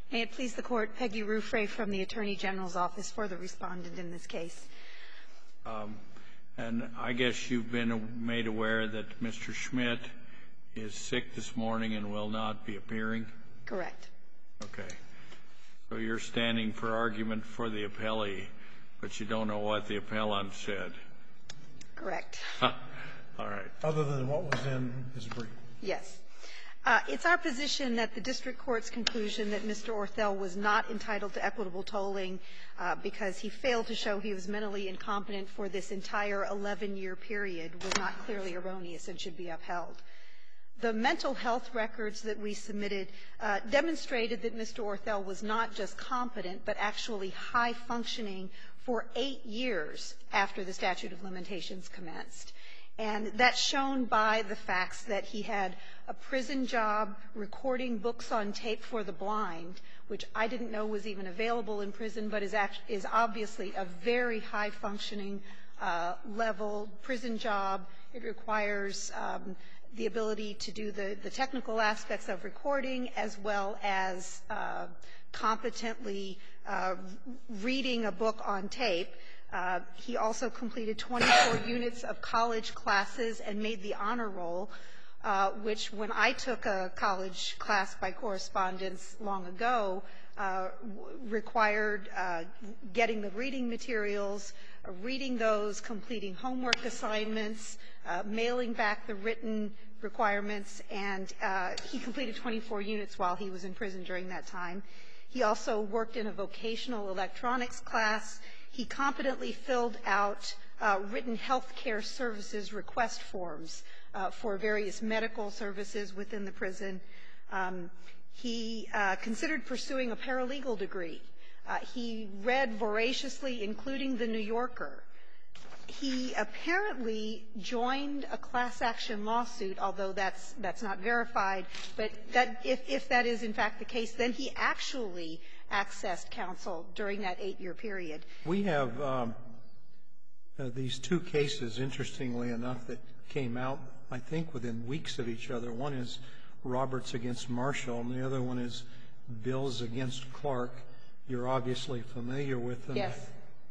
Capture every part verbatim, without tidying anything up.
May it please the Court, Peggy Ruffray from the Attorney General's Office for the respondent in this case. Um, and I guess you've been made aware that Mister Schmidt is sick this morning and will not be appearing? Correct. Okay. So you're standing for argument for the appellee, but you don't know what the appellant said? Correct. All right. Other than what was in his brief? Yes. Uh, it's our position that the district court's conclusion that Mister Orthel was not entitled to equitable tolling uh, because he failed to show he was mentally incompetent for this entire eleven-year period was not clearly erroneous and should be upheld. The mental health records that we submitted uh, demonstrated that Mister Orthel was not just competent, but actually high-functioning for eight years after the statute of limitations commenced. And that's shown by the facts that he had a prison job recording books on tape for the blind, which I didn't know was even available in prison, but is, act- is obviously a very high-functioning uh, level prison job. It requires um, the ability to do the, the technical aspects of recording as well as uh, competently uh, reading a book on tape. Uh, he also completed twenty-four units of college classes and made the honor roll, uh, which when I took a college class by correspondence long ago, uh, required uh, getting the reading materials, uh, reading those, completing homework assignments, uh, mailing back the written requirements, and uh, he completed twenty-four units while he was in prison during that time. He also worked in a vocational electronics class. He competently filled out uh, written health care services request forms uh, for various medical services within the prison. Um, he uh, considered pursuing a paralegal degree. Uh, he read voraciously, including The New Yorker. He apparently joined a class action lawsuit, although that's that's not verified. But that if, if that is in fact the case, then he actually accessed counsel during that eight-year period. We have um, uh, these two cases, interestingly enough, that came out, I think, within weeks of each other. One is Roberts against Marshall, and the other one is Bills against Clark. You're obviously familiar with them. Yes.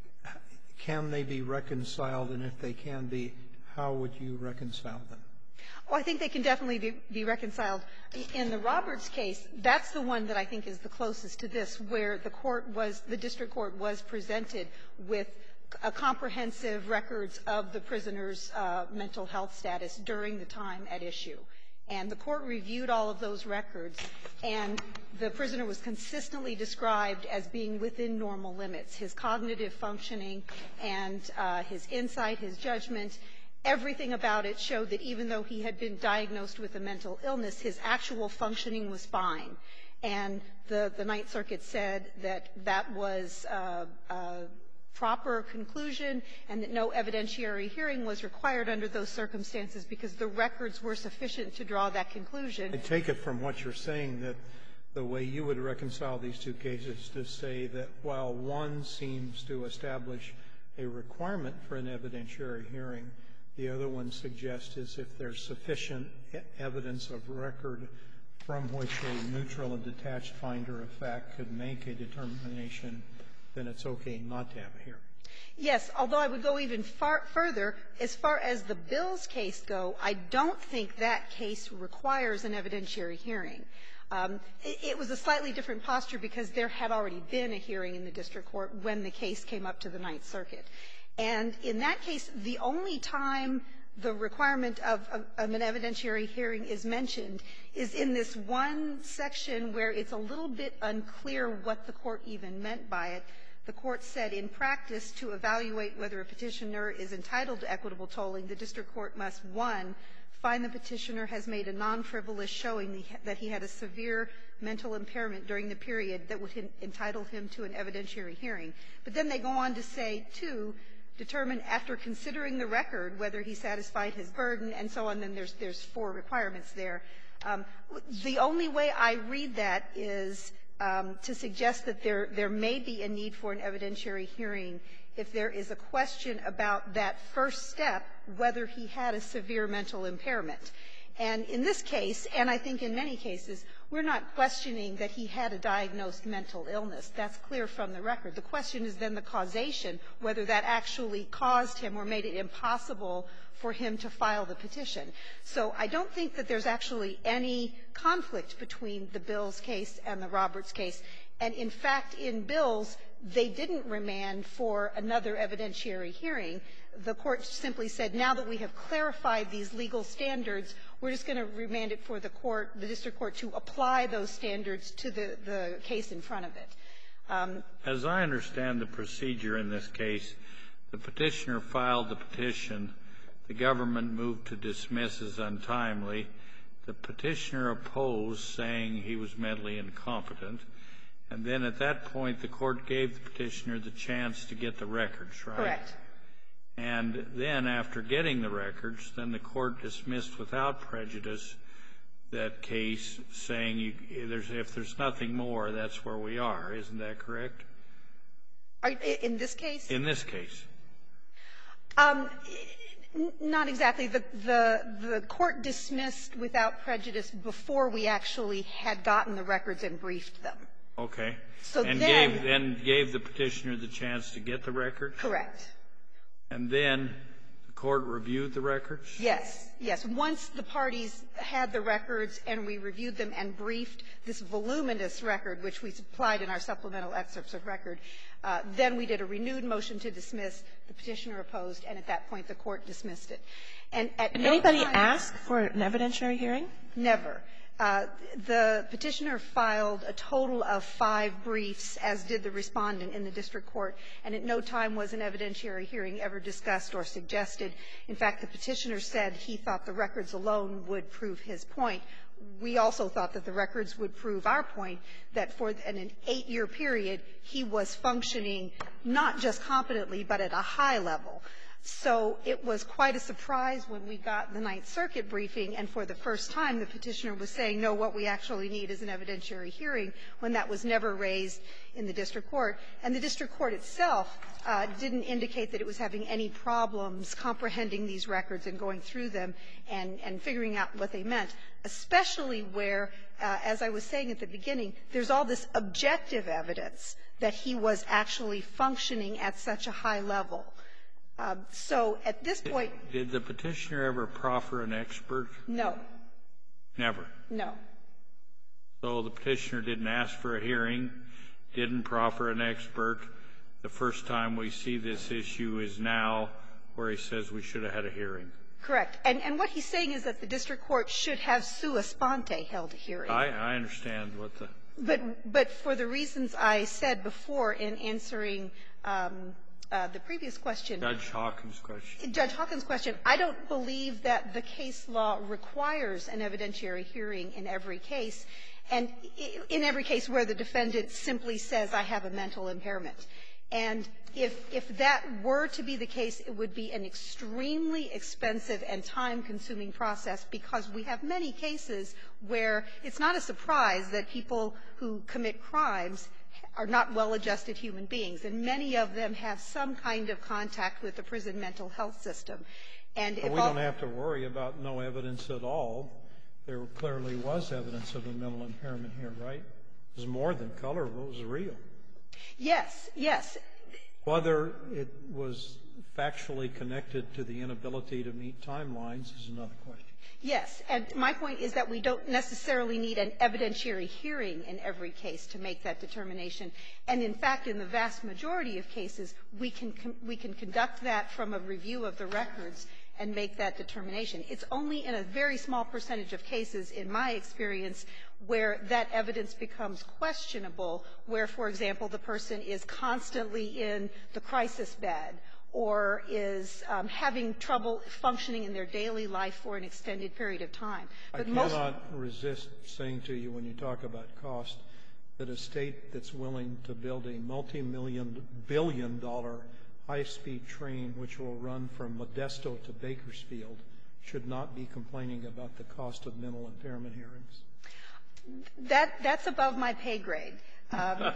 Can they be reconciled? And if they can be, how would you reconcile them? Oh, I think they can definitely be, be reconciled. In the Roberts case, that's the one that I think is the closest to this, where the court was, the district court was presented with a comprehensive records of the prisoner's uh, mental health status during the time at issue. And the court reviewed all of those records, and the prisoner was consistently described as being within normal limits. His cognitive functioning and uh, his insight, his judgment, everything about it showed that even though he had been diagnosed with a mental illness, his actual functioning was fine. And the, the Ninth Circuit said that that was uh, a proper conclusion and that no evidentiary hearing was required under those circumstances because the records were sufficient to draw that conclusion. I take it from what you're saying that the way you would reconcile these two cases to say that while one seems to establish a requirement for an evidentiary hearing, the other one suggests is if there's sufficient evidence of record from which a neutral and detached finder of fact could make a determination, then it's okay not to have a hearing. Yes, although I would go even far further. As far as the Bills case go, I don't think that case requires an evidentiary hearing. Um, it, it was a slightly different posture because there had already been a hearing in the district court when the case came up to the Ninth Circuit. And in that case, the only time the requirement of, of, of an evidentiary hearing is mentioned is in this one section where it's a little bit unclear what the court even meant by it. The court said, in practice, to evaluate whether a petitioner is entitled to equitable tolling, the district court must, one, find the petitioner has made a non-frivolous showing that he had a severe mental impairment during the period that would entitle him to an evidentiary hearing. But then they go on to say, two, determine after considering the record whether he satisfied his burden, and so on. Then there's, there's four requirements there. Um, the only way I read that is um, to suggest that there, there may be a need for an evidentiary hearing if there is a question about that first step, whether he had a severe mental impairment. And in this case, and I think in many cases, We're not questioning that he had a diagnosed mental illness. That's clear from the record. The question is then the causation, whether that actually caused him or made it impossible for him to file the petition. So I don't think that there's actually any conflict between the Bills case and the Roberts case. And in fact, in Bills, they didn't remand for another evidentiary hearing. The Court simply said, now that we have clarified these legal standards, we're just going to remand it for the court, the district court, to apply those standards to the, the case in front of it. Um, As I understand the procedure in this case, the petitioner filed the petition. The government moved to dismiss as untimely. The petitioner opposed, saying he was mentally incompetent. And then at that point, the Court gave the petitioner the chance to get the records, right? Correct. And then after getting the records, then the Court dismissed without prejudice that case, saying you, there's, if there's nothing more, that's where we are. Isn't that correct? Are, in this case? In this case. Um, not exactly. The, the, the Court dismissed without prejudice before we actually had gotten the records and briefed them. Okay. So and then, gave, then gave the petitioner the chance to get the records? Correct. And then the Court reviewed the records? Yes. Yes. Once the parties had the records and we reviewed them and briefed this voluminous record, which we supplied in our supplemental excerpts of record, uh, then we did a renewed motion to dismiss. The petitioner opposed, and at that point, the Court dismissed it. And at Did no anybody time, ask for an evidentiary hearing? Never. Uh, the petitioner filed a total of five briefs, as did the respondent in the district court, and at no time was an evidentiary hearing ever discussed or suggested. In fact, the petitioner said he thought the records alone would prove his point. We also thought that the records would prove our point, that for an eight-year period, he was functioning not just competently, but at a high level. So it was quite a surprise when we got the Ninth Circuit briefing, and for the first time, the petitioner was saying, no, what we actually need is an evidentiary hearing, when that was never raised in the district court. And the district court itself uh, didn't indicate that it was having any problems comprehending these records and going through them and, and figuring out what they meant, especially where, uh, as I was saying at the beginning, there's all this objective evidence that he was actually functioning at such a high level. Uh, so at this point — Did the petitioner ever proffer an expert? No. Never? No. So the petitioner didn't ask for a hearing, didn't proffer an expert. The first time we see this issue is now, where he says we should have had a hearing. Correct. And, and what he's saying is that the district court should have sua sponte held a hearing. I, I understand what the — But, but for the reasons I said before in answering um, Uh, the previous question. Judge Hawkins' question. Judge Hawkins' question. I don't believe that the case law requires an evidentiary hearing in every case, and in every case where the defendant simply says, I have a mental impairment. And if, if that were to be the case, it would be an extremely expensive and time-consuming process, because we have many cases where it's not a surprise that people who commit crimes are not well-adjusted human beings, and many of them have some kind of contact with the prison mental health system. And if we don't have to worry about no evidence at all. There clearly was evidence of a mental impairment here, right? It was more than colorable. It was real. Yes, yes. Whether it was factually connected to the inability to meet timelines is another question. Yes, and my point is that we don't necessarily need an evidentiary hearing in every case to make that determination. And in fact, in the vast majority of cases, we can we can conduct that from a review of the records and make that determination. It's only in a very small percentage of cases, in my experience, where that evidence becomes questionable, where, for example, the person is constantly in the crisis bed or is um, having trouble functioning in their daily life for an extended period of time. But I most cannot resist saying to you, when you talk about cost, that a state that's willing to build a multi-million, billion-dollar high-speed train which will run from Modesto to Bakersfield should not be complaining about the cost of mental impairment hearings. That, that's above my pay grade. Um,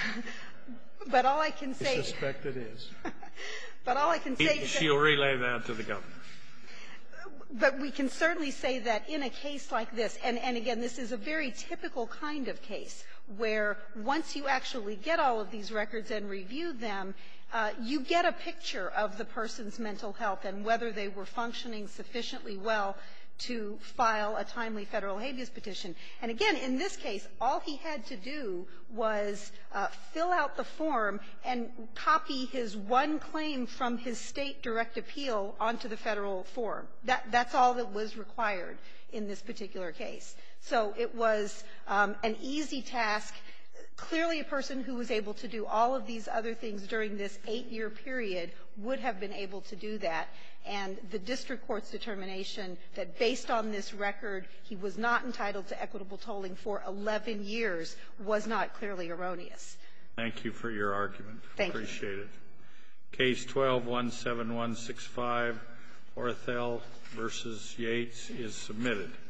but all I can say... I suspect it is. But all I can say is that... She'll relay that to the governor. But we can certainly say that in a case like this, and, and again, this is a very typical kind of case, where once you actually get all of these records and review them, uh, you get a picture of the person's mental health and whether they were functioning sufficiently well to file a timely Federal habeas petition. And again, in this case, all he had to do was uh, fill out the form and copy his one claim from his State direct appeal onto the Federal form. That, that's all that was required in this particular case. So it was um, an easy task. Clearly, a person who was able to do all of these other things during this eight-year period would have been able to do that. And the district court's determination that based on this record, he was not entitled to equitable tolling for eleven years was not clearly erroneous. Thank you for your argument. Thank you. Appreciate it. Case twelve one seven one six five, Orthel versus Yates, is submitted.